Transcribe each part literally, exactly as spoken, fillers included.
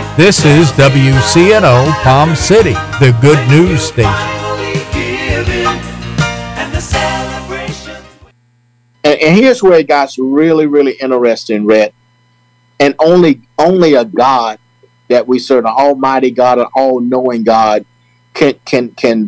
This is W C N O Palm City, the good news station. And, and here's where it got really, really interesting, Rhett. And only, only a God that we serve, an Almighty God, an all-knowing God, can can can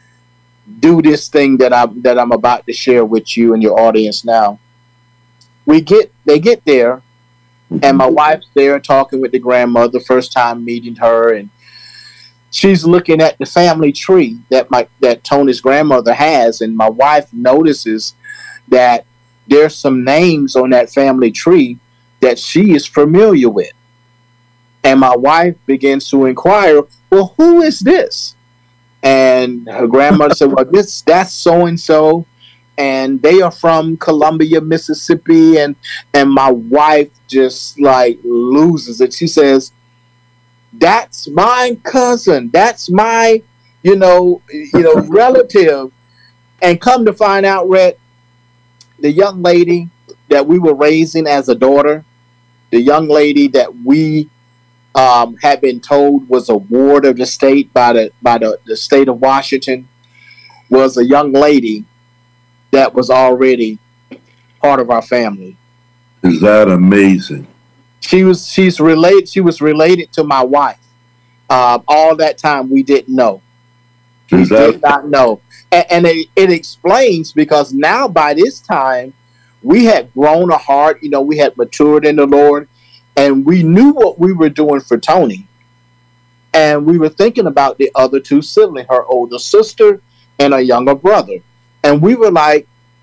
do this thing that I'm that I'm about to share with you and your audience now. We get they get there. And my wife's there talking with the grandmother, first time meeting her, and she's looking at the family tree that my that Tony's grandmother has, and my wife notices that there's some names on that family tree that she is familiar with. And my wife begins to inquire, well, who is this? And her grandmother said, well, this that's so and so. And they are from Columbia, Mississippi, and and my wife just like loses it. She says, "That's my cousin. That's my, you know, you know, relative." And come to find out, Rhett, the young lady that we were raising as a daughter, the young lady that we um, had been told was a ward of the state by the by the, the state of Washington, was a young lady that was already part of our family. Is that amazing? She was she's related she was related to my wife. Uh, all that time we didn't know. We Is that- did not know. And, and it, it explains because now by this time we had grown a heart, you know, we had matured in the Lord, and we knew what we were doing for Tony. And we were thinking about the other two siblings, her older sister and a younger brother. And we were like,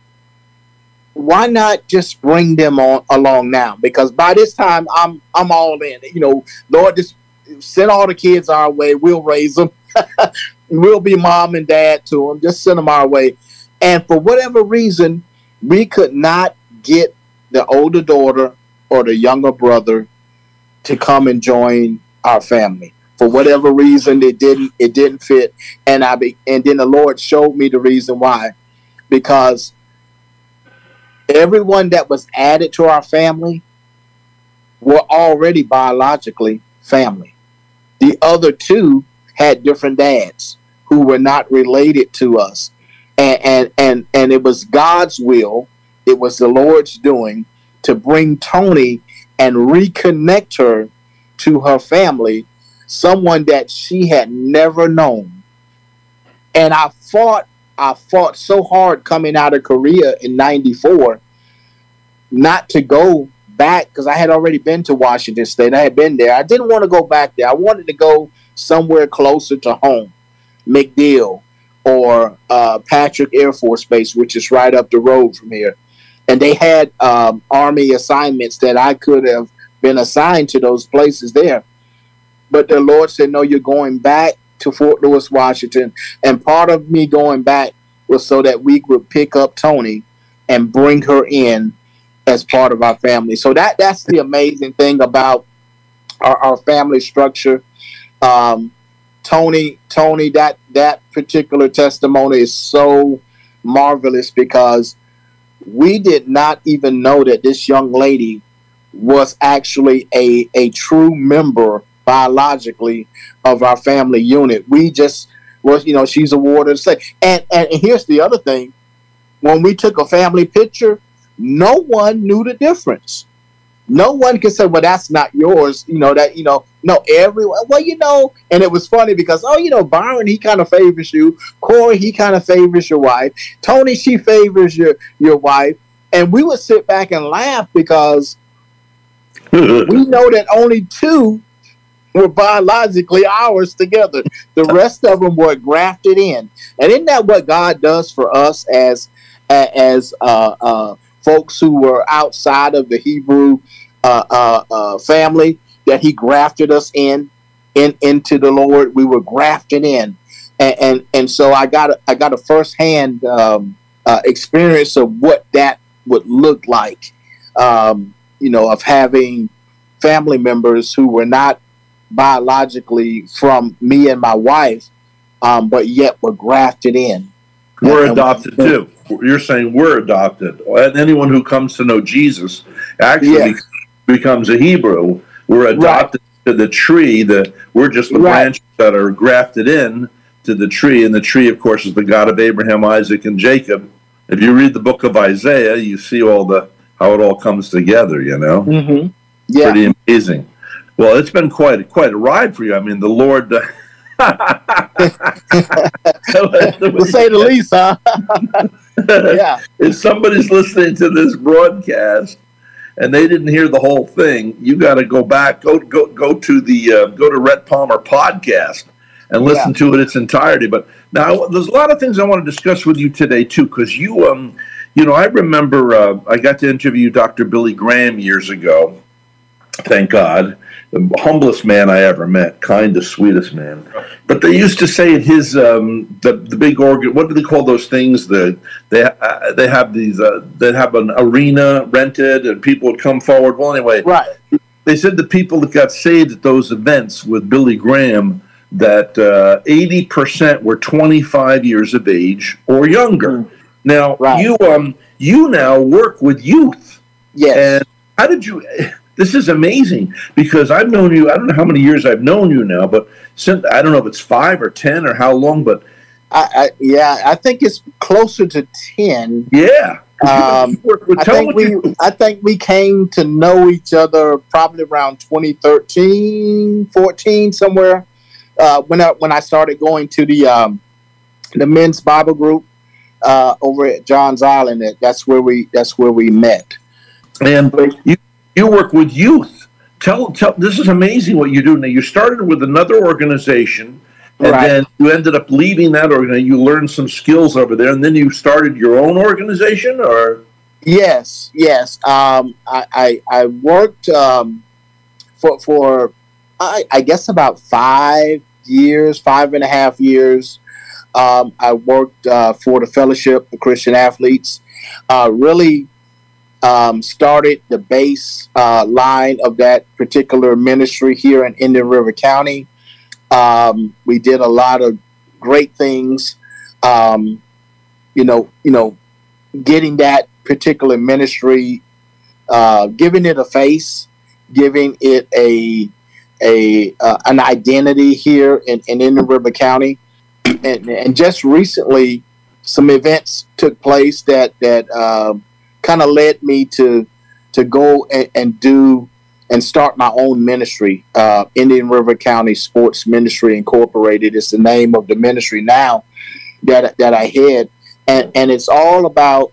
why not just bring them on along now? Because by this time, I'm I'm all in. You know, Lord, just send all the kids our way. We'll raise them. We'll be mom and dad to them. Just send them our way. And for whatever reason, we could not get the older daughter or the younger brother to come and join our family. For whatever reason, it didn't it didn't fit. And I be, and then the Lord showed me the reason why. Because everyone that was added to our family were already biologically family. The other two had different dads who were not related to us. And, and, and, and it was God's will, it was the Lord's doing to bring Tony and reconnect her to her family, someone that she had never known. And I fought I fought so hard coming out of Korea in ninety-four not to go back because I had already been to Washington State. I had been there. I didn't want to go back there. I wanted to go somewhere closer to home, MacDill or uh, Patrick Air Force Base, which is right up the road from here. And they had um, Army assignments that I could have been assigned to those places there. But the Lord said, no, you're going back to Fort Lewis, Washington. And part of me going back was so that we would pick up Tony and bring her in as part of our family. So that that's the amazing thing about our, our family structure. Um, Tony, Tony, that that particular testimony is so marvelous because we did not even know that this young lady was actually a, a true member biologically of our family unit. We just was, you know, she's a ward of the state. And, and here's the other thing. When we took a family picture, no one knew the difference. No one could say, well, that's not yours. You know, that, you know, no, everyone, well, you know, and it was funny because, oh, you know, Byron, he kind of favors you. Corey, he kind of favors your wife. Tony, she favors your, your wife. And we would sit back and laugh because we know that only two were biologically ours together. The rest of them were grafted in. And isn't that what God does for us as as uh, uh, folks who were outside of the Hebrew uh, uh, uh, family, that he grafted us in, in into the Lord? We were grafted in. And and, and so I got a, I got a firsthand um, uh, experience of what that would look like, um, you know, of having family members who were not biologically from me and my wife, um, but yet were grafted in. We're and, adopted and, too. You're saying we're adopted. And anyone who comes to know Jesus actually yes. becomes a Hebrew. We're adopted right. to the tree. The we're just the Right. branches that are grafted in to the tree, and the tree, of course, is the God of Abraham, Isaac, and Jacob. If you read the book of Isaiah, you see all the how it all comes together. You know, Mm-hmm. Yeah. pretty amazing. Well, it's been quite quite a ride for you. I mean, the Lord. Uh, To say the least, huh? Yeah. If somebody's listening to this broadcast and they didn't hear the whole thing, you got to go back, go go go to the uh, go to Rhett Palmer podcast and listen Yeah. to it its entirety. But now there's a lot of things I want to discuss with you today too, because you um you know I remember uh, I got to interview Doctor Billy Graham years ago. Thank God. The humblest man I ever met, kindest, sweetest man. But they used to say in his um, the the big organ. What do they call those things? The they uh, they have these uh, they have an arena rented and people would come forward. Well, anyway, Right. they said the people that got saved at those events with Billy Graham that uh, eighty percent were twenty-five years of age or younger. Mm. Now Right. you um you now work with youth. Yes. And how did you? This is amazing because I've known you. I don't know how many years I've known you now, but since I don't know if it's five or ten or how long. But I, I yeah, I think it's closer to ten. yeah, Um, you work with- I tell think what we you- I think we came to know each other probably around twenty thirteen, fourteen, somewhere. Uh, when I when I started going to the um, the men's Bible group uh, over at Johns Island, that- that's where we that's where we met. and you you work with youth. Tell tell. This is amazing what you do. Now you started with another organization, and Right. then you ended up leaving that organization. You learned some skills over there, and then you started your own organization, or Yes, yes. Um, I, I I worked um, for for I, I guess about five years, five and a half years. Um, I worked uh, for the Fellowship of Christian Athletes. Uh, really um, started the base uh, line of that particular ministry here in Indian River County. Um, we did a lot of great things. Um, you know, you know, getting that particular ministry, uh, giving it a face, giving it a a uh, an identity here in, in Indian River County, and, and just recently, some events took place that that uh, kind of led me to to go and, and do and start my own ministry. Uh, Indian River County Sports Ministry Incorporated is the name of the ministry now that that I head, and and it's all about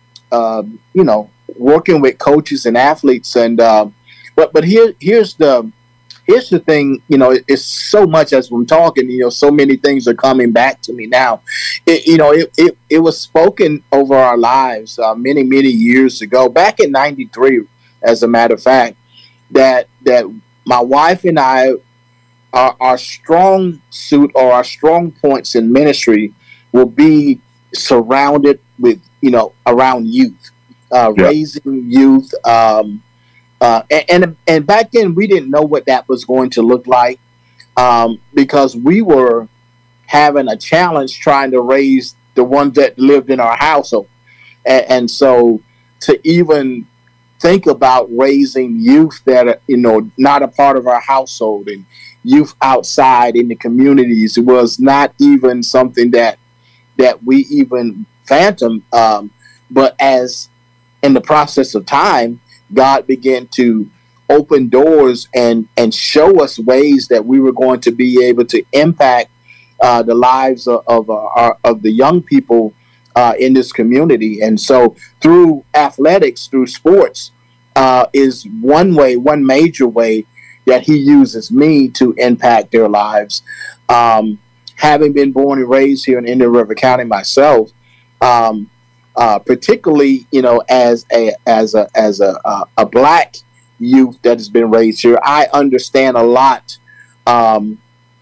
uh, you know working with coaches and athletes. And uh, but but here here's the here's the thing. You know, it, it's so much as I'm talking. You know, so many things are coming back to me now. It, you know, it, it it was spoken over our lives uh, many many years ago, back in ninety-three, as a matter of fact, that that my wife and I, our, our strong suit or our strong points in ministry will be surrounded with, you know, around youth, uh, Yeah. raising youth. Um, uh, and, and and back then we didn't know what that was going to look like, um, because we were having a challenge trying to raise the ones that lived in our household. And, and so to even think about raising youth that are, you know, not a part of our household, and youth outside in the communities, it was not even something that that we even phantom. Um, but as in the process of time, God began to open doors and and show us ways that we were going to be able to impact uh, the lives of of, our, of the young people uh, in this community. And so through athletics, through sports, uh, is one way, one major way that he uses me to impact their lives. Um, having been born and raised here in Indian River County myself, um, uh, particularly, you know, as a as a as a uh, a black youth that has been raised here, I understand a lot um,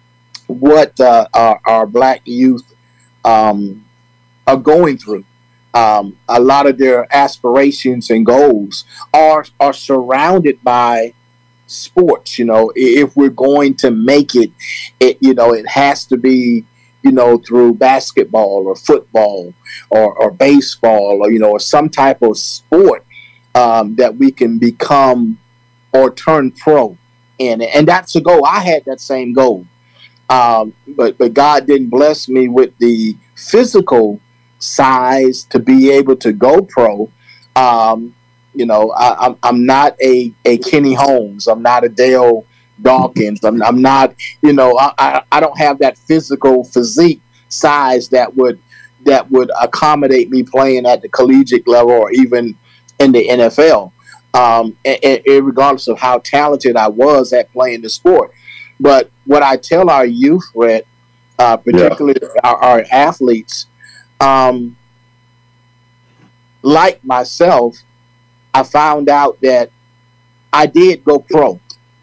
what uh, our, our black youth um, are going through. Um, a lot of their aspirations and goals are are surrounded by sports. You know, if we're going to make it, it you know, it has to be, you know, through basketball or football or, or baseball, or, you know, or some type of sport um, that we can become or turn pro. in it. And that's a goal. I had that same goal. Um, but, but God didn't bless me with the physical size to be able to go pro. Um, you know, I, I'm, I'm not a, a Kenny Holmes. I'm not a Dale Dawkins. I'm, I'm not, you know, I, I, I don't have that physical physique size that would, that would accommodate me playing at the collegiate level or even in the N F L. Um, and, and regardless of how talented I was at playing the sport. But what I tell our youth, Rhett, uh, particularly yeah. our, our athletes, um, like myself, I found out that I did go pro.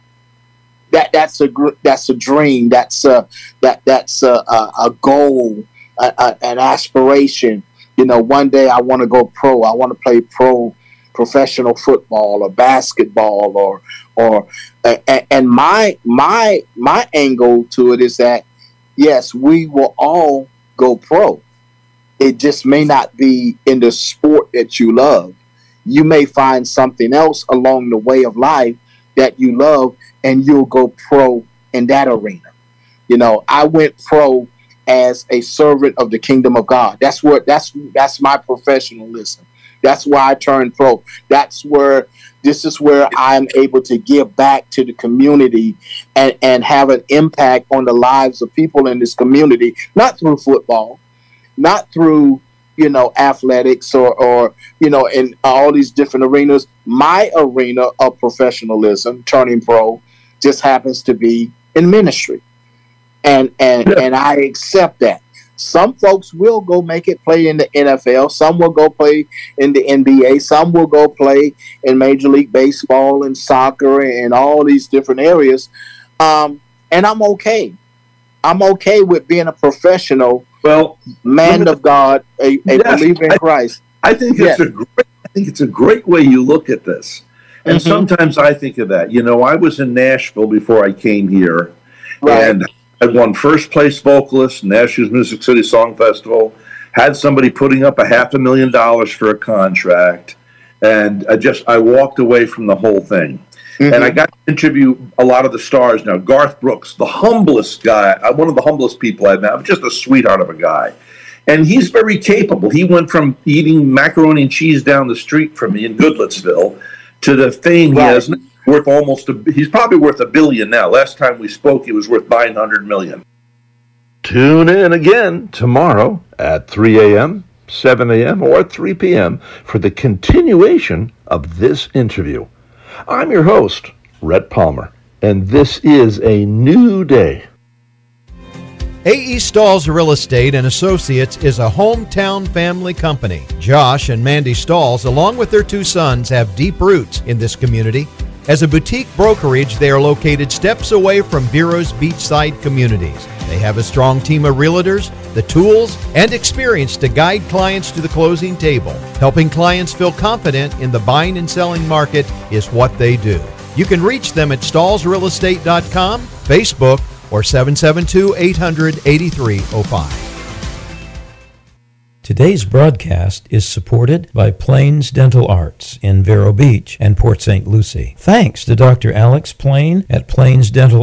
That that's a that's a dream. That's a that that's a a, a goal, a, a, an aspiration. You know, one day I want to go pro. I want to play pro. Professional football or basketball or or uh, and my my my angle to it is that yes, we will all go pro. It just may not be in the sport that you love. You may find something else along the way of life that you love and you'll go pro in that arena. You know, I went pro as a servant of the kingdom of God. That's what that's that's my professionalism. That's why I turned pro. That's where, this is where I'm able to give back to the community and, and have an impact on the lives of people in this community, not through football, not through, you know, athletics or, or, you know, in all these different arenas. My arena of professionalism, turning pro, just happens to be in ministry. And, and, yeah. and I accept that. Some folks will go make it play in the N F L. Some will go play in the N B A. Some will go play in Major League Baseball and soccer and all these different areas. Um, and I'm okay. I'm okay with being a professional, well, man of God, a, a yes, believer in I, Christ. I think yes. it's a great. I think it's a great way you look at this. And mm-hmm. sometimes I think of that. You know, I was in Nashville before I came here, right. and I won first place vocalist, Nashville's Music City Song Festival, had somebody putting up a half a million dollars for a contract. And I just, I walked away from the whole thing. Mm-hmm. And I got to interview a lot of the stars now. Garth Brooks, the humblest guy, one of the humblest people I've met, just a sweetheart of a guy. And he's very capable. He went from eating macaroni and cheese down the street from me in Goodlettsville to the fame right. he has now. Worth almost a, he's probably worth a billion now. Last time we spoke, he was worth nine hundred million. Tune in again tomorrow at three a.m., seven a.m., or three p.m. for the continuation of this interview. I'm your host, Rhett Palmer, and this is a new day. A E. Stalls Real Estate and Associates is a hometown family company. Josh and Mandy Stalls, along with their two sons, have deep roots in this community. As a boutique brokerage, they are located steps away from Vero's beachside communities. They have a strong team of realtors, the tools, and experience to guide clients to the closing table. Helping clients feel confident in the buying and selling market is what they do. You can reach them at stalls real estate dot com, Facebook, or seven seven two, eight hundred, eighty-three oh five. Today's broadcast is supported by Plains Dental Arts in Vero Beach and Port Saint Lucie. Thanks to Doctor Alex Plain at Plains Dental